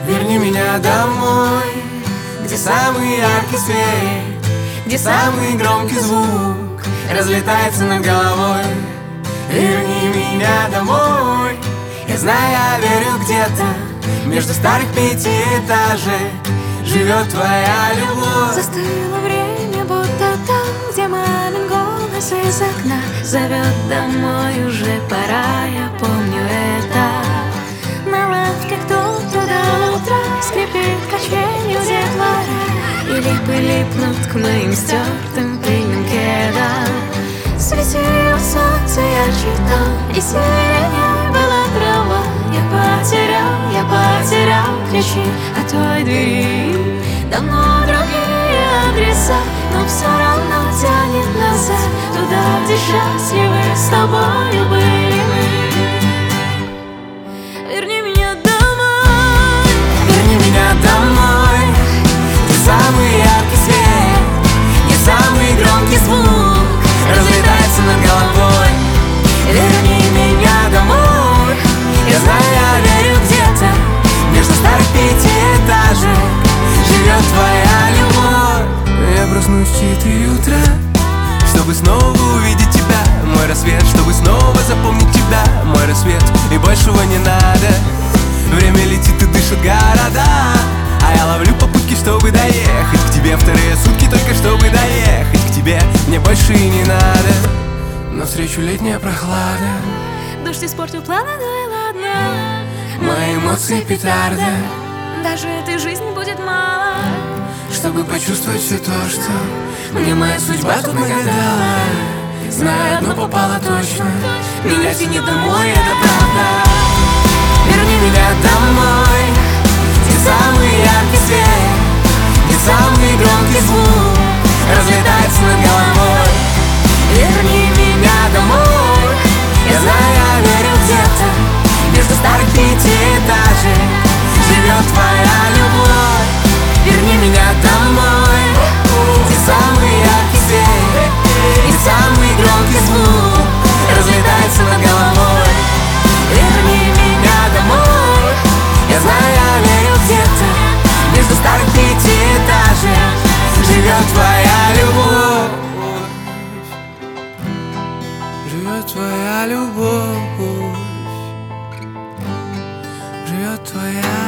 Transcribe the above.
Верни меня домой, где самый яркий свет, где самый громкий звук разлетается над головой. Верни меня домой. Я знаю, я верю, где-то между старых пятиэтажек живет твоя любовь. Застыло время, будто там, где мамин голос из окна зовет домой, уже пора, я помню это. На лавке кто-то до утра скрипит качелью детвора, и липы липнут к моим стертым пыльным кедам. Светило солнце ярче там, и сиреней была трава. Я потерял ключи от той двери. Давно другие адреса, но все равно тянет назад, туда, где счастливы с тобою были мы. Верни меня домой. Верни меня домой, где самый яркий свет, где самый громкий звук разлетается над головой. Верни меня домой. Я знаю, я верю, где-то между старых пятиэтажек живет твоя любовь. Я проснусь в 4 утра, чтобы снова увидеть тебя. Мой рассвет, чтобы снова запомнить тебя. Мой рассвет, и большего не надо. Время летит и дышит города, а я ловлю попутки, чтобы доехать к тебе. Вторые сутки только чтобы доехать к тебе. Мне больше и не надо. Навстречу летняя прохлада. Дождь испортил планы, ну и ладно. Мои эмоции петарда. Даже этой жизни будет мало, чтобы почувствовать все то, что мне моя судьба тут нагадала. Знаю, одно попало точно, меня тянет домой, это правда. Верни меня домой, где самый яркий свет, где самый громкий звук разлетается над головой. Верни меня домой. Я знаю, я верю, где-то между старых пятиэтажек живет твоя любовь. Верни меня домой, где самый яркий свет, где самый громкий звук разлетается над головой. Верни меня домой. Я знаю, я верю, где-то между старых пятиэтажек живет твоя любовь. Живет твоя любовь, живет твоя